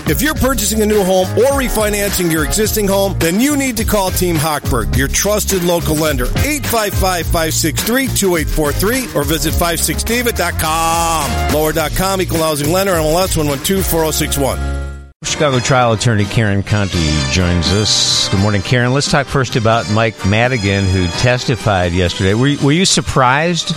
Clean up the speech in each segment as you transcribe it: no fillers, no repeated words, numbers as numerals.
If you're purchasing a new home or refinancing your existing home, then you need to call Team Hochberg, your trusted local lender. 855-563-2843 or visit 56david.com. Lower.com, equal housing lender, MLS 112-4061. Chicago trial attorney Karen Conti joins us. Good morning, Karen. Let's talk first about Mike Madigan, who testified yesterday. Were you surprised?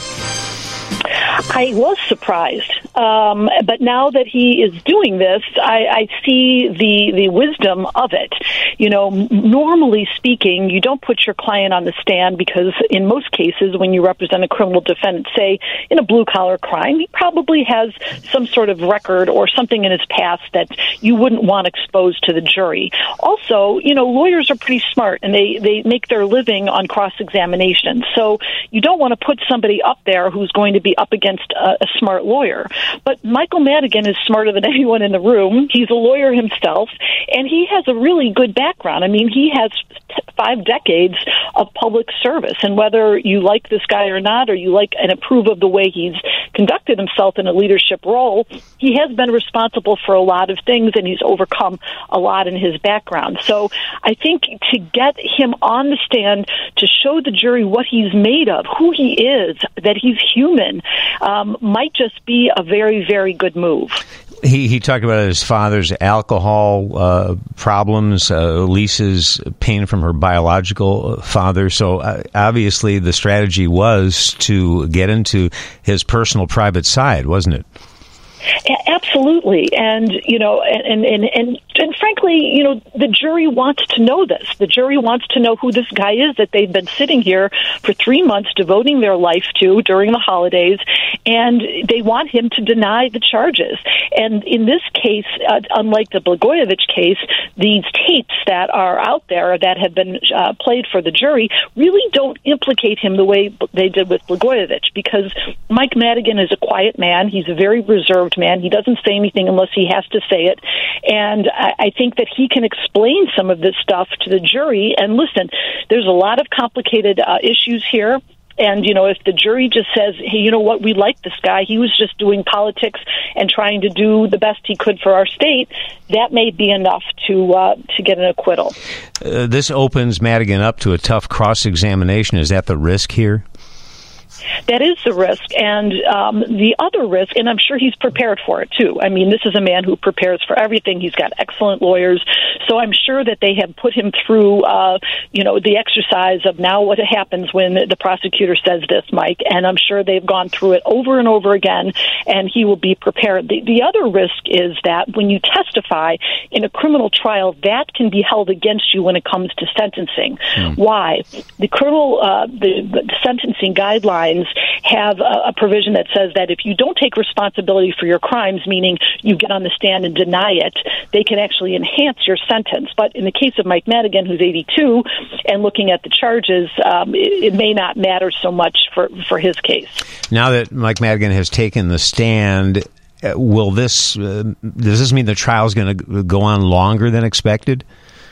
I was surprised, but now that he is doing this, I see the wisdom of it. You know, normally speaking, you don't put your client on the stand because in most cases, when you represent a criminal defendant, say in a blue-collar crime, he probably has some sort of record or something in his past that you wouldn't want exposed to the jury. Also, you know, lawyers are pretty smart, and they make their living on cross-examination. So you don't want to put somebody up there who's going to be up against a smart lawyer. But Michael Madigan is smarter than anyone in the room. He's a lawyer himself, and he has a really good background. I mean, he has 5 decades of public service, and whether you like this guy or not, or you like and approve of the way he's conducted himself in a leadership role, he has been responsible for a lot of things, and he's overcome a lot in his background. So I think to get him on the stand to show the jury what he's made of, who he is, that he's human, might just be a very, very good move. He talked about his father's alcohol problems, Lisa's pain from her biological father. So obviously the strategy was to get into his personal private side, wasn't it? Absolutely. And, you know, and frankly, you know, the jury wants to know this. The jury wants to know who this guy is that they've been sitting here for 3 months devoting their life to during the holidays, and they want him to deny the charges. And in this case, unlike the Blagojevich case, these tapes that are out there that have been played for the jury really don't implicate him the way they did with Blagojevich, because Mike Madigan is a quiet man. He's a very reserved man. He doesn't say anything unless he has to say it. And I think that he can explain some of this stuff to the jury. And listen, there's a lot of complicated issues here. And, you know, if the jury just says, hey, you know what, we like this guy, he was just doing politics and trying to do the best he could for our state, that may be enough to get an acquittal. This opens Madigan up to a tough cross-examination. Is that the risk here? That is the risk, and the other risk, and I'm sure he's prepared for it, too. I mean, this is a man who prepares for everything. He's got excellent lawyers, so I'm sure that they have put him through, you know, the exercise of now what happens when the prosecutor says this, Mike, and I'm sure they've gone through it over and over again, and he will be prepared. The other risk is that when you testify in a criminal trial, that can be held against you when it comes to sentencing. Why? The the sentencing guidelines have a provision that says that if you don't take responsibility for your crimes, meaning you get on the stand and deny it, they can actually enhance your sentence. But in the case of Mike Madigan, who's 82, and looking at the charges, it may not matter so much for his case. Now that Mike Madigan has taken the stand, does this mean the trial is going to go on longer than expected?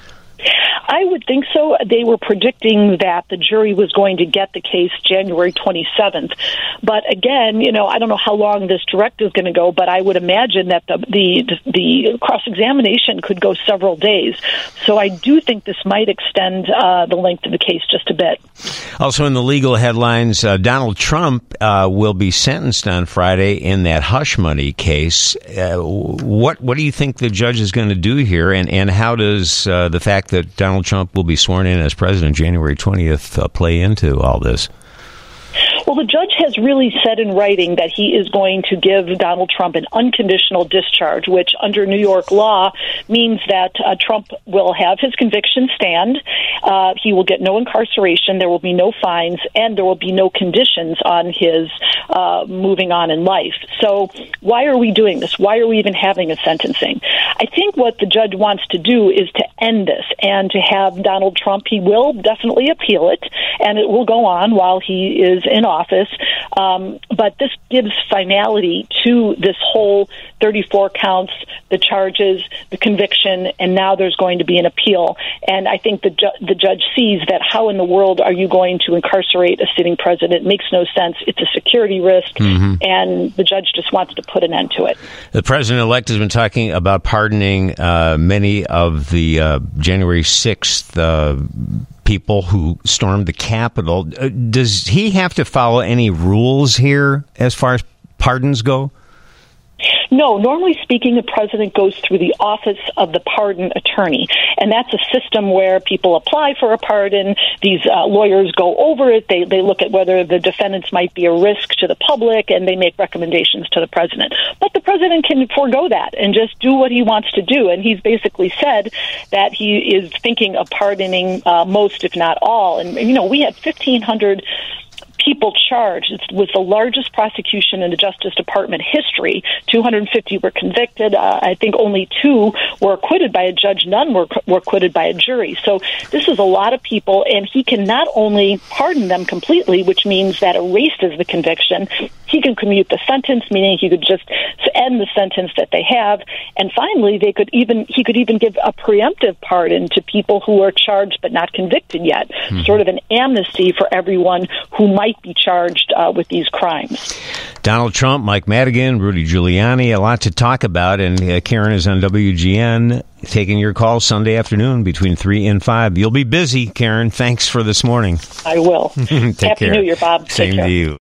I would think so. They were predicting that the jury was going to get the case January 27th. But again, you know, I don't know how long this direct is going to go, but I would imagine that the cross-examination could go several days. So I do think this might extend the length of the case just a bit. Also in the legal headlines, Donald Trump will be sentenced on Friday in that hush money case. What do you think the judge is going to do here, and how does the fact that Donald Trump will be sworn in as president January 20th play into all this? Well, the judge has really said in writing that he is going to give Donald Trump an unconditional discharge, which under New York law means that Trump will have his conviction stand. He will get no incarceration. There will be no fines, and there will be no conditions on his moving on in life. So why are we doing this? Why are we even having a sentencing? I think what the judge wants to do is to end this and to have Donald Trump, he will definitely appeal it, and it will go on while he is in office. But this gives finality to this whole 34 counts, the charges, the conviction, and now there's going to be an appeal. And I think the judge sees that how in the world are you going to incarcerate a sitting president? It makes no sense. It's a security risk, and the judge just wants to put an end to it. The president-elect has been talking about pardon pardoning many of the January 6th people who stormed the Capitol. Does he have to follow any rules here as far as pardons go? No, normally speaking, the president goes through the office of the pardon attorney, and that's a system where people apply for a pardon. These lawyers go over it. They look at whether the defendants might be a risk to the public, and they make recommendations to the president. But the president can forego that and just do what he wants to do, and he's basically said that he is thinking of pardoning most, if not all. And, we had 1,500 people charged. It was the largest prosecution in the Justice Department history. 250 were convicted. I think only 2 were acquitted by a judge. None were acquitted by a jury. So this is a lot of people, and he can not only pardon them completely, which means that erases the conviction, he can commute the sentence, meaning he could just end the sentence that they have. And finally, he could even give a preemptive pardon to people who are charged but not convicted yet, sort of an amnesty for everyone who might be charged with these crimes. Donald Trump, Mike Madigan, Rudy Giuliani, a lot to talk about, and Karen is on WGN taking your call Sunday afternoon between 3 and 5. You'll be busy, Karen. Thanks for this morning. I will. Take Happy care. New Year, Bob. Same to you.